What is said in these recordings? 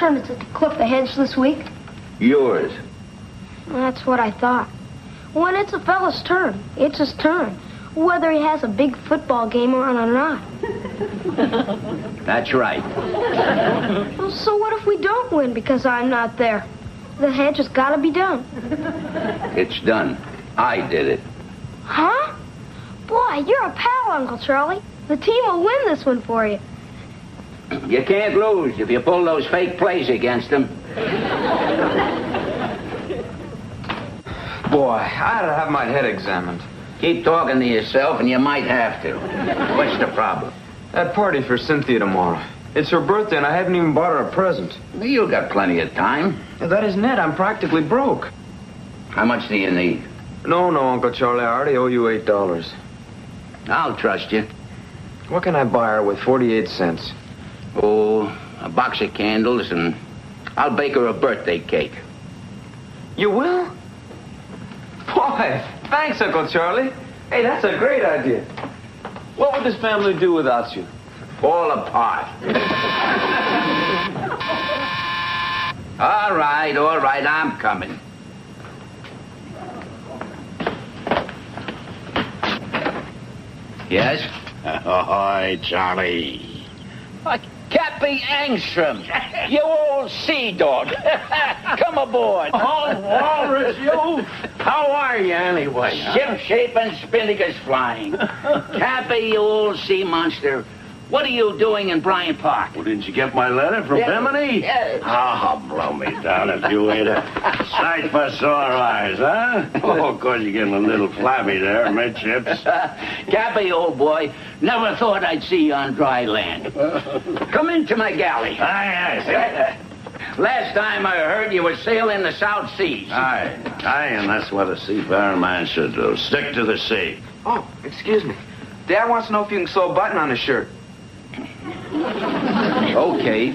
turn is it to clip the hedge this week? Yours. That's what I thought. When it's a fella's turn, it's his turn, whether he has a big football game on or not. That's right. Well, so what if we don't win because I'm not there? The hedge has got to be done. It's done. I did it. Huh? Boy, you're a pal, Uncle Charlie. The team will win this one for you. You can't lose if you pull those fake plays against them. Boy, I ought to have my head examined. Keep talking to yourself and you might have to. What's the problem? That party for Cynthia tomorrow. It's her birthday and I haven't even bought her a present. You got plenty of time. That isn't it. I'm practically broke. How much do you need? No, Uncle Charlie. I already owe you $8. I'll trust you. What can I buy her with 48 cents? Oh, a box of candles and I'll bake her a birthday cake. You will? Boy, thanks, Uncle Charlie. Hey, that's a great idea. What would this family do without you? Fall apart. All right, I'm coming. Yes? Ahoy, Charlie. Cappy Angstrom, you old sea dog. Come aboard. Oh, Walrus, you. How are you anyway? Ship shape and spinnagus flying. Cappy, you old sea monster. What are you doing in Bryant Park? Well, didn't you get my letter from Bimini? Yes. Oh, blow me down if you ain't a sight for sore eyes, huh? Oh, of course, you're getting a little flabby there, midships. Cappy, old boy, never thought I'd see you on dry land. Come into my galley. Aye. Last time I heard you were sailing the South Seas. Aye, and that's what a seafaring man should do. Stick to the sea. Oh, excuse me. Dad wants to know if you can sew a button on his shirt. Okay.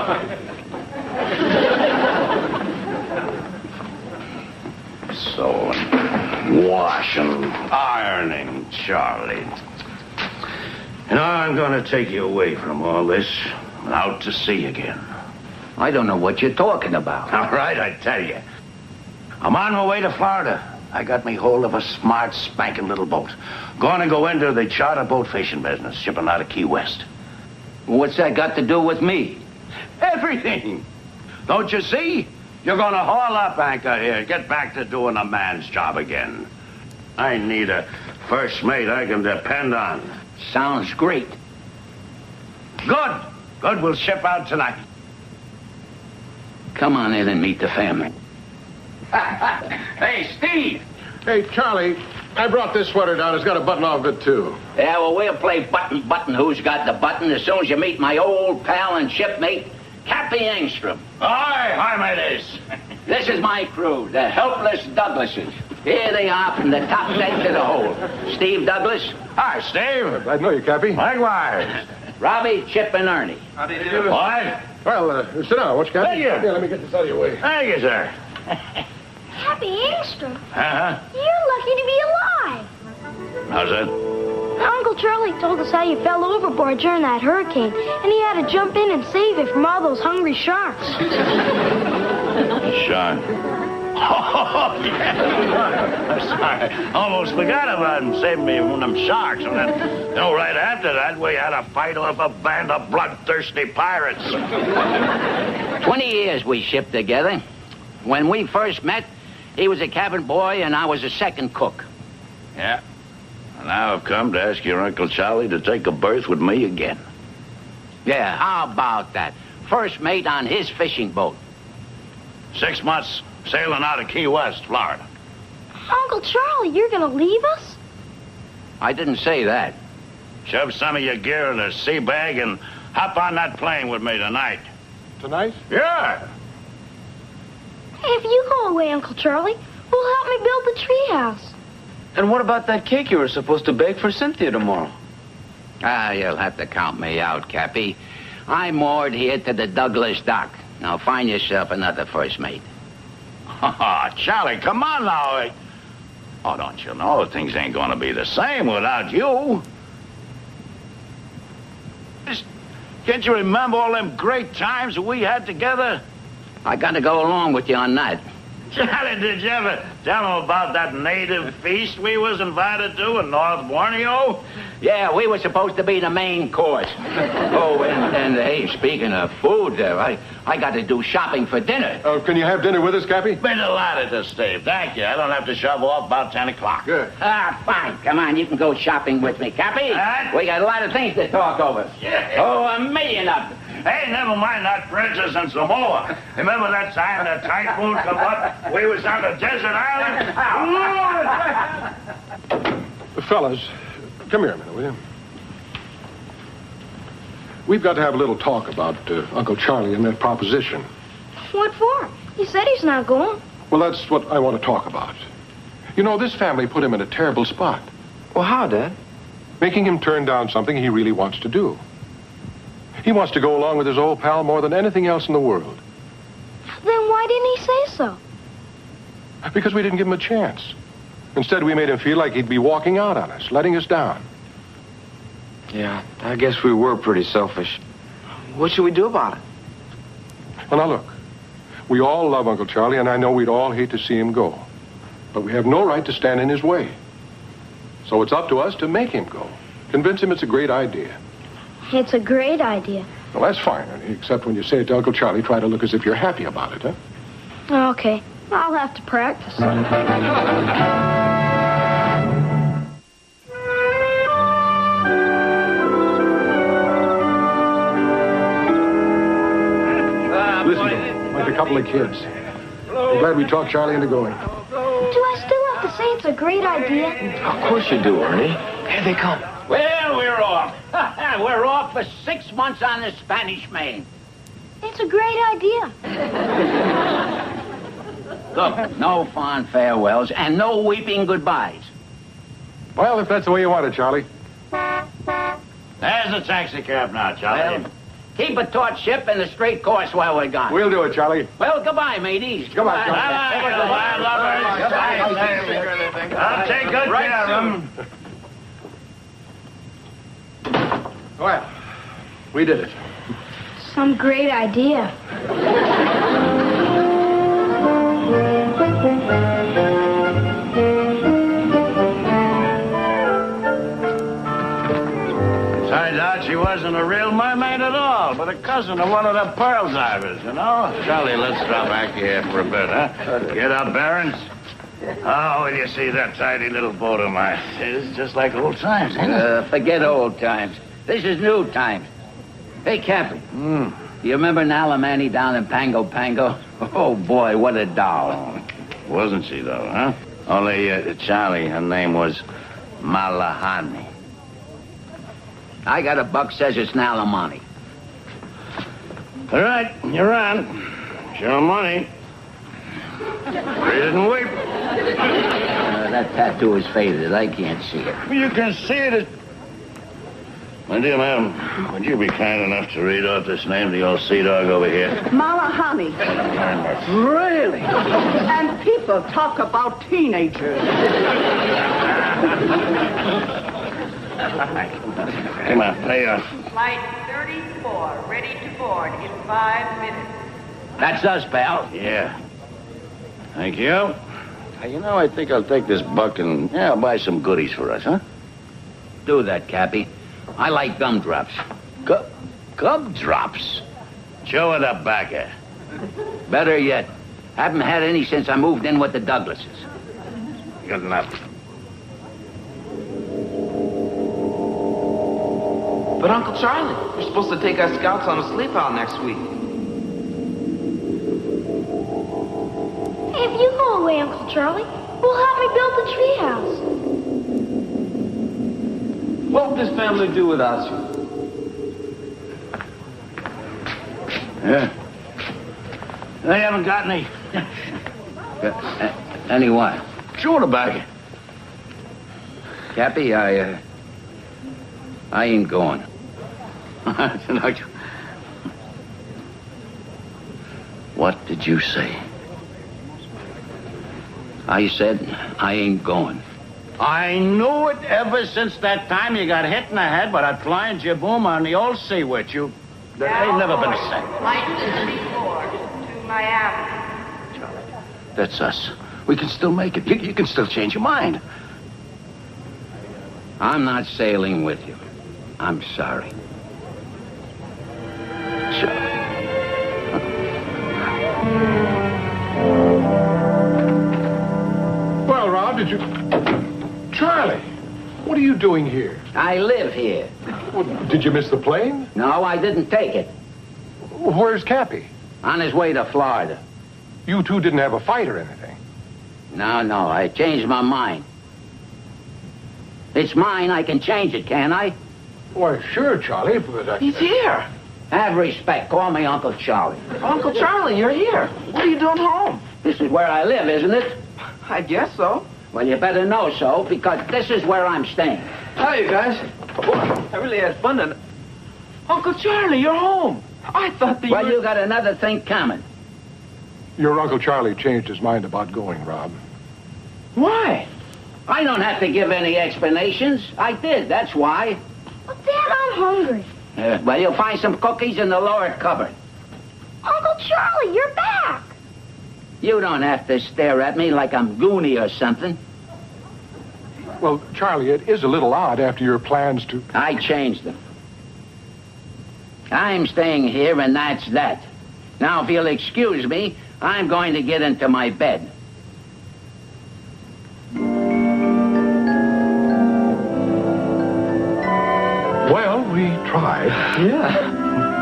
Sewing, washing, ironing, Charlie. You know, I'm going to take you away from all this and out to sea again. I don't know what you're talking about. All right, I tell you. I'm on my way to Florida. I got me hold of a smart, spanking little boat. Going to go into the charter boat fishing business, shipping out of Key West. What's that got to do with me? Everything. Don't you see? You're going to haul up anchor here, get back to doing a man's job again. I need a first mate I can depend on. Sounds great. Good. We'll ship out tonight. Come on in and meet the family. Hey, Steve. Hey, Charlie, I brought this sweater down. It's got a button off it, too. Yeah, well, we'll play button who's got the button as soon as you meet my old pal and shipmate, Cappy Angstrom. Aye, hi, mateys. This is my crew, the Helpless Douglases. Here they are from the top deck to the hold. Steve Douglas. Hi, Steve. I know you, Cappy. Likewise. Robbie, Chip, and Ernie. How do you do? What? Well, sit down, won't you, Cappy? Thank you. Yeah, let me get this out of your way. Thank you, sir. Cappy Angstrom, Uh-huh. you're lucky to be alive. How's that? Uncle Charlie told us how you fell overboard during that hurricane, and he had to jump in and save you from all those hungry sharks. Shark. Oh, yeah. I'm sorry. Almost forgot about him saving me from them sharks. And then, right after that, we had a fight off a band of bloodthirsty pirates. 20 years we shipped together. When we first met, he was a cabin boy and I was a second cook. Yeah. And now I've come to ask your Uncle Charlie to take a berth with me again. Yeah, how about that? First mate on his fishing boat. 6 months sailing out of Key West, Florida. Uncle Charlie, you're going to leave us? I didn't say that. Shove some of your gear in a sea bag and hop on that plane with me tonight. Tonight? Yeah. If you go away, Uncle Charlie, who'll help me build the treehouse? And what about that cake you were supposed to bake for Cynthia tomorrow? You'll have to count me out, Cappy. I'm moored here to the Douglas dock. Now find yourself another first mate. Oh, Charlie, come on now. Oh, don't you know things ain't gonna be the same without you? Can't you remember all them great times we had together? I got to go along with you on that. Charlie, did you ever tell him about that native feast we was invited to in North Borneo? Yeah, we were supposed to be the main course. Oh, and hey, speaking of food there, I got to do shopping for dinner. Oh, can you have dinner with us, Cappy? Been delighted to, Steve. Thank you. I don't have to shove off about 10 o'clock. Good. Fine. Come on, you can go shopping with me, Cappy. Right. We got a lot of things to talk over. Yeah. Oh, a million of them. Hey, never mind that princess in Samoa. Remember that time the typhoon come up? We was on the desert island? Fellas, come here a minute, will you? We've got to have a little talk about Uncle Charlie and that proposition. What for? He said he's not going. Well, that's what I want to talk about. You know, this family put him in a terrible spot. Well, how, Dad? Making him turn down something he really wants to do. He wants to go along with his old pal more than anything else in the world. Then why didn't he say so? Because we didn't give him a chance. Instead, we made him feel like he'd be walking out on us, letting us down. Yeah, I guess we were pretty selfish. What should we do about it? Well, now look, we all love Uncle Charlie, and I know we'd all hate to see him go. But we have no right to stand in his way. So it's up to us to make him go. Convince him it's a great idea. It's a great idea. Well, that's fine, except when you say it to Uncle Charlie, try to look as if you're happy about it, huh? Okay, I'll have to practice. Listen, like a couple of kids. I'm glad we talked Charlie into going. Do I still have to say it's a great idea? Of course you do, Ernie. Here they come. Well, we're off. We're off for 6 months on the Spanish Main. It's a great idea. Look, no fond farewells and no weeping goodbyes. Well, if that's the way you want it, Charlie. There's the taxi cab now, Charlie. Well, keep a taut ship and a straight course while we're gone. We'll do it, Charlie. Well, goodbye, mateys. Come on, Charlie. Goodbye, lovers. I'll take good care of them. Well, we did it. Some great idea. Turns out she wasn't a real mermaid at all, but a cousin of one of the pearl divers, you know? Charlie, let's drop back here for a bit, huh? Get our bearings. Oh, will you see that tidy little boat of mine? It's just like old times, ain't it? Forget old times. This is new times. Hey, Cappy. Do you remember Nalamani down in Pango Pango? Oh, boy, what a doll. Wasn't she, though, huh? Only Charlie, her name was Malahani. I got a buck says it's Nalamani. All right, you're on. Show money. Read it and weep. That tattoo is faded. I can't see it. You can see it. My dear madam, would you be kind enough to read off this name to the old sea dog over here? Malahani. Really? And people talk about teenagers. Come on, pay off. Flight 34, ready to board in 5 minutes. That's us, pal. Yeah. Thank you. You know, I think I'll take this buck and, buy some goodies for us, huh? Do that, Cappy. I like gumdrops. Gumdrops? Show her the backer. Better yet, haven't had any since I moved in with the Douglases. Good enough. But Uncle Charlie, we're supposed to take our scouts on a sleep out next week. If you go away, Uncle Charlie, we'll help me build the treehouse. What would this family do without you? Yeah. They haven't got any. Any what? Show the backer. Cappy, I ain't going. What did you say? I said I ain't going. I knew it ever since that time you got hit in the head by that flying jibboom on the old sea with you. They ain't never been sent. Flight 34 to Miami. That's us. We can still make it. You can still change your mind. I'm not sailing with you. I'm sorry. Charlie. Well, Rob, did you... Charlie, what are you doing here? I live here. Well, did you miss the plane? No, I didn't take it. Where's Cappy? On his way to Florida. You two didn't have a fight or anything. No, I changed my mind. It's mine, I can change it, can't I? Why, sure, Charlie, but He's here. Have respect, call me Uncle Charlie. Uncle Charlie, you're here. What are you doing home? This is where I live, isn't it? I guess so. Well, you better know so, because this is where I'm staying. Hi, you guys. I really had fun tonight. Uncle Charlie, you're home. I thought that Well, you got another thing coming. Your Uncle Charlie changed his mind about going, Rob. Why? I don't have to give any explanations. I did, that's why. But, Dad, I'm hungry. Well, you'll find some cookies in the lower cupboard. Uncle Charlie, you're back. You don't have to stare at me like I'm Goonie or something. Well, Charlie, it is a little odd after your plans to... I changed them. I'm staying here, and that's that. Now, if you'll excuse me, I'm going to get into my bed. Well, we tried. Yeah.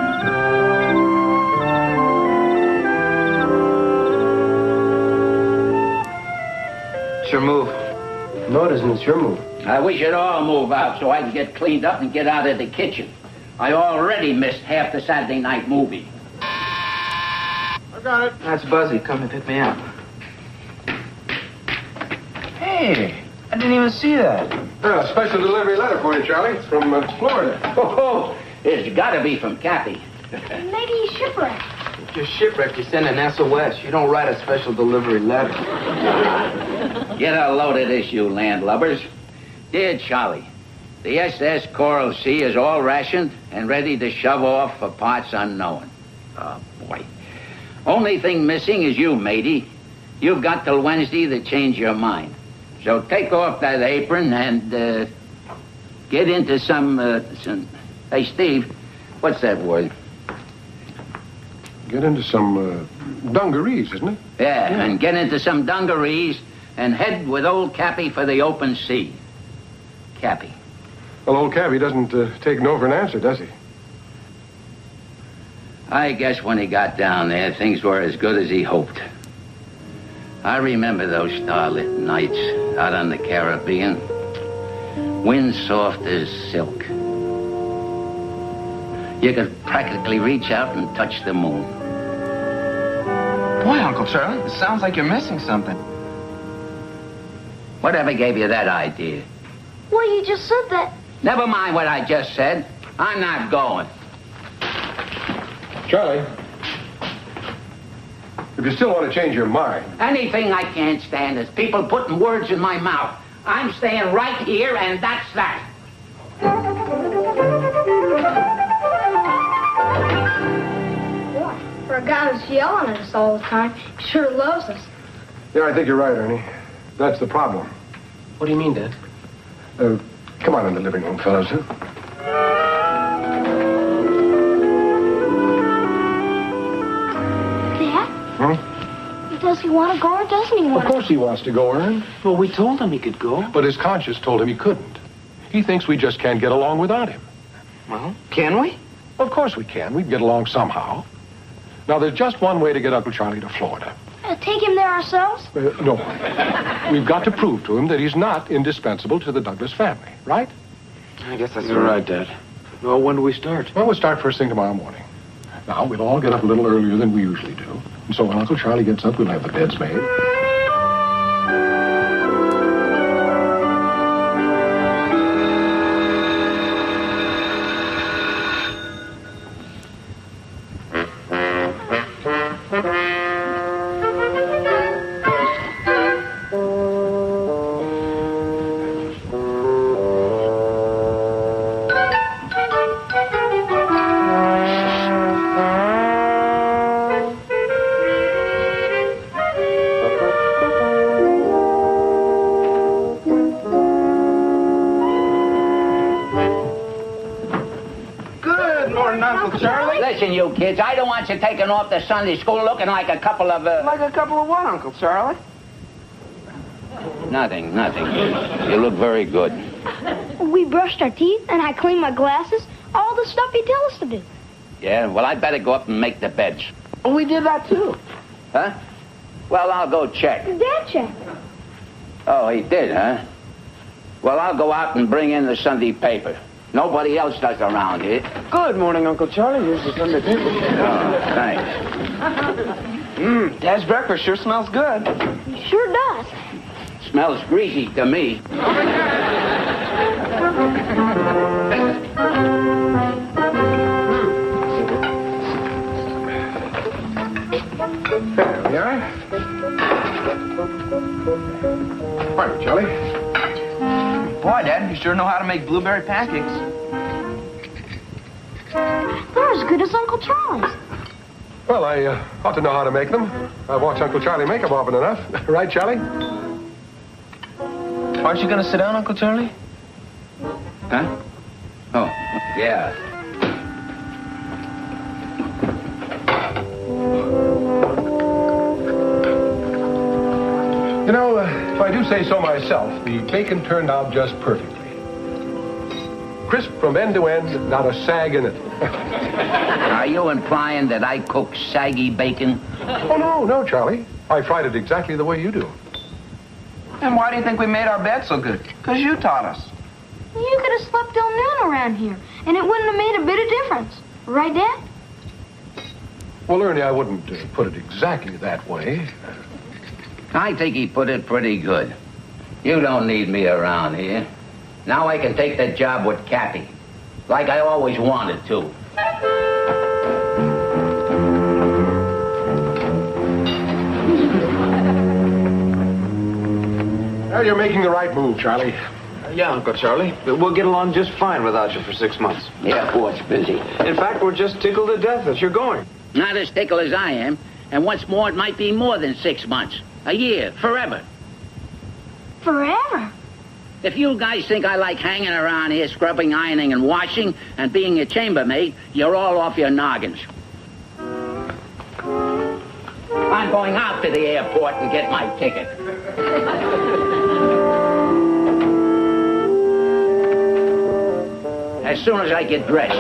It's your move. No, it isn't. It's your move. I wish you'd all move out so I can get cleaned up and get out of the kitchen. I already missed half the Saturday night movie. I got it. That's Buzzy. Come and pick me up. Hey, I didn't even see that. Special delivery letter for you, Charlie. It's from Florida. Oh, it's got to be from Cappy. Maybe he's shipwrecked. If you're shipwrecked, you send an SOS. You don't write a special delivery letter. Get a load of this, you landlubbers. Dear Charlie, the SS Coral Sea is all rationed and ready to shove off for parts unknown. Oh, boy. Only thing missing is you, matey. You've got till Wednesday to change your mind. So take off that apron and get into some... Hey, Steve, what's that word? Get into some dungarees, isn't it? Yeah, and get into some dungarees and head with old Cappy for the open sea. Cappy. Well, old Cappy doesn't take no for an answer, does he? I guess when he got down there, things were as good as he hoped. I remember those starlit nights out on the Caribbean. Wind soft as silk. You could practically reach out and touch the moon. Boy, Uncle Charlie, it sounds like you're missing something. Whatever gave you that idea? Well, you just said that. Never mind what I just said. I'm not going. Charlie, if you still want to change your mind... Anything I can't stand is people putting words in my mouth. I'm staying right here, and that's that. Boy, for a guy who's yelling at us all the time, he sure loves us. Yeah, I think you're right, Ernie. That's the problem. What do you mean, Dad? Come on in the living room, fellas, huh? Dad? Hmm? Does he want to go or doesn't he want Of course he wants to go, Ern. Well, we told him he could go. But his conscience told him he couldn't. He thinks we just can't get along without him. Well, can we? Of course we can. We'd get along somehow. Now, there's just one way to get Uncle Charlie to Florida. Take him there ourselves? No. We've got to prove to him that he's not indispensable to the Douglas family, right? I guess that's You're right, Dad. Well, when do we start? Well, we'll start first thing tomorrow morning. Now, we'll all get up a little earlier than we usually do. And so when Uncle Charlie gets up, we'll have the beds made. you kids. I don't want you taking off to Sunday school looking like a couple of... Like a couple of what, Uncle Charlie? Nothing. You look very good. We brushed our teeth, and I cleaned my glasses. All the stuff you tell us to do. Yeah, well, I'd better go up and make the beds. We did that, too. Huh? Well, I'll go check. Dad checked. Oh, he did, huh? Well, I'll go out and bring in the Sunday paper. Nobody else does around here. Good morning, Uncle Charlie. Here's the Sunday paper. Oh, thanks. Dad's breakfast sure smells good. He sure does. Smells greasy to me. There we are. Morning, Charlie. Boy, Dad, you sure know how to make blueberry pancakes. They're as good as Uncle Charlie's. Well, I ought to know how to make them. I've watched Uncle Charlie make them often enough. Right, Charlie? Aren't you going to sit down, Uncle Charlie? Huh? Oh, yeah. You know, if I do say so myself, the bacon turned out just perfectly. Crisp from end to end, not a sag in it. Are you implying that I cook saggy bacon? Oh, no, Charlie. I fried it exactly the way you do. And why do you think we made our bed so good? Because you taught us. You could have slept till noon around here, and it wouldn't have made a bit of difference. Right, Dad? Well, Ernie, I wouldn't put it exactly that way. I think he put it pretty good. You don't need me around here. Now I can take that job with Kathy, like I always wanted to. Well, you're making the right move, Charlie. Yeah, Uncle Charlie. We'll get along just fine without you for 6 months. Yeah, boy's busy. In fact, we're just tickled to death that you're going. Not as tickled as I am. And what's more, it might be more than 6 months. A year. Forever. Forever. If you guys think I like hanging around here, scrubbing, ironing, and washing, and being a chambermaid, you're all off your noggins. I'm going out to the airport and get my ticket. As soon as I get dressed.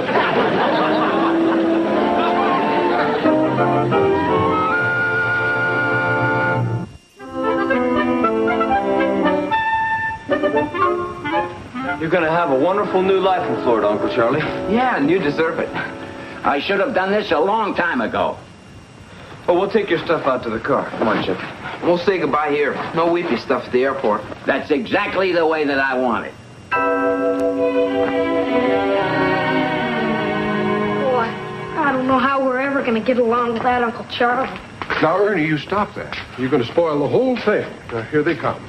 You're going to have a wonderful new life in Florida, Uncle Charlie. Yeah, and you deserve it. I should have done this a long time ago. Well, we'll take your stuff out to the car. Come on, Chip. We'll say goodbye here. No weepy stuff at the airport. That's exactly the way that I want it. Boy, I don't know how we're ever going to get along without Uncle Charlie. Now, Ernie, you stop that. You're going to spoil the whole thing. Here they come.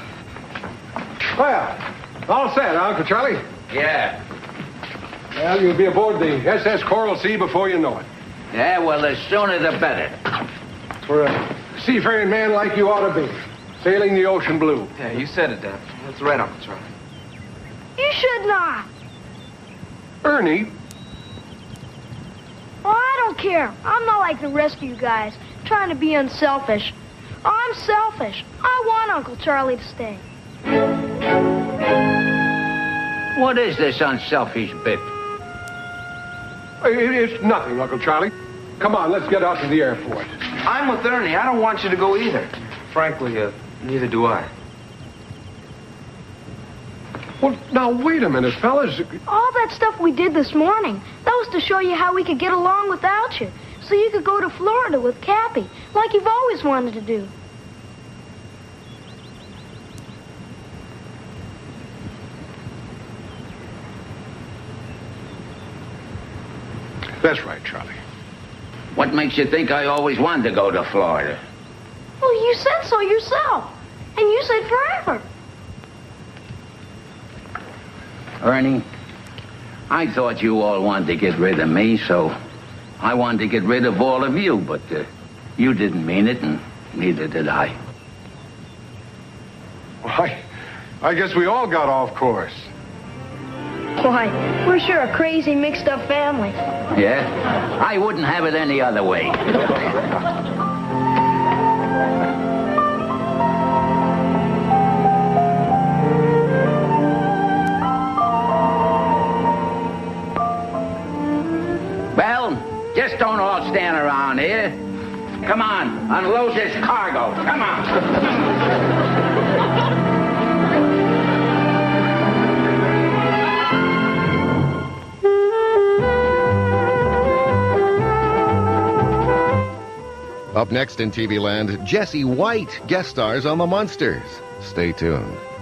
Well, all set, huh, Uncle Charlie? Yeah. Well, you'll be aboard the SS Coral Sea before you know it. Yeah, well, the sooner the better. For a seafaring man like you ought to be, sailing the ocean blue. Yeah, you said it, Dad. That's right, Uncle Charlie. You should not. Ernie, Well, I don't care. I'm not like the rest of you guys, trying to be unselfish. I'm selfish. I want Uncle Charlie to stay. What is this unselfish bit? it's nothing, Uncle Charlie. Come on, let's get out to the airport. I'm with Ernie. I don't want you to go either. Frankly, neither do I. Well, now, wait a minute, fellas. All that stuff we did this morning, that was to show you how we could get along without you. So you could go to Florida with Cappy, like you've always wanted to do. That's right, Charlie. What makes you think I always wanted to go to Florida? Well, you said so yourself. And you said forever. Ernie, I thought you all wanted to get rid of me, so I wanted to get rid of all of you, but you didn't mean it, and neither did I. Well, I guess we all got off course. Why, we're sure a crazy, mixed-up family. Yeah? I wouldn't have it any other way. Well, just don't all stand around here. Come on, unload this cargo. Come on. Up next in TV Land, Jesse White guest stars on The Munsters. Stay tuned.